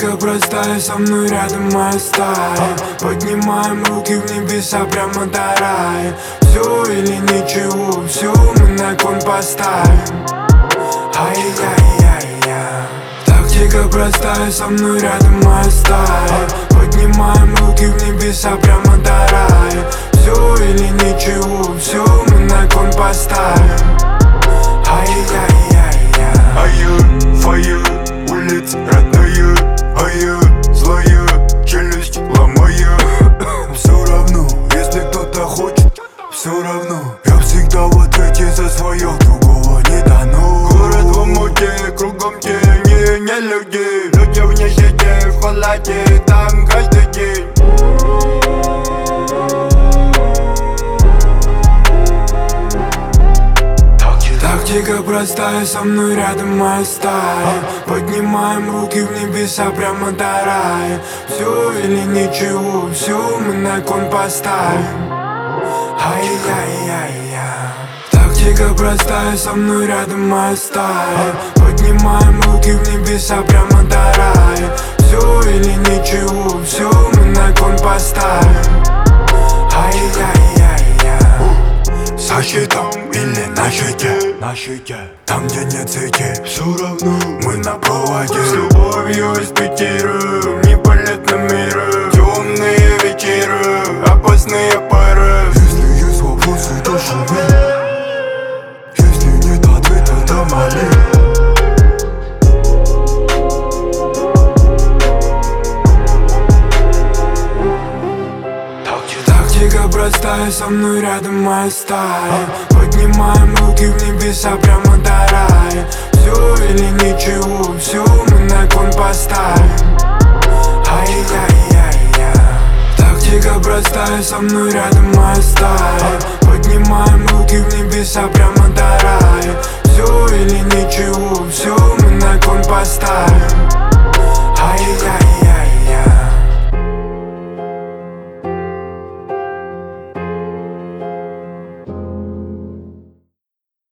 Тактика простая, со мной рядом моя стая. Поднимаем руки в небеса, прямо до рая. Все или ничего, все мы на кон поставим. Ай-яй-яй-яй. Тактика простая, со мной рядом моя стая. Поднимаем руки в небеса, прямо до рая. Все или ничего, все мы на кон поставим. Ай-яй-яй-яй. Аю, фаю, улиц родные. Аю, злая, челюсть ломаю. Все равно, если кто-то хочет, все равно. Я всегда в ответе за свое, другого не дано. Город в омуте, кругом тени, не люди. Люди в нищете, в холоде, там каждый день. Тактика простая, со мной рядом моя стая. Поднимаем руки в небеса, прямо до рая. Все или ничего, все мы на кон поставим. Ай-яй-яй-яй. Тактика простая, со мной рядом моя стая. Поднимаем руки в небеса, прямо до рая. Все или ничего, все мы на кон поставим. Ай-яй-яй-яй. Со щитом или на щите, там где нет сети, все равно мы на проводе. С любовью из Питера, не полет на миры. Темные вечера, опасные пары. Если есть вопросы, то шуми. Если нет ответа, то моли. Тактика простая, со мной рядом моя стая. Поднимаем руки в небеса, прямо до рая. Все или ничего, все мы на кон поставим. Ай-яй-яй-яй. Тактика простая, со мной рядом моя стая. Поднимаем руки в небеса, прямо до рая. Все или ничего, все мы на кон поставим.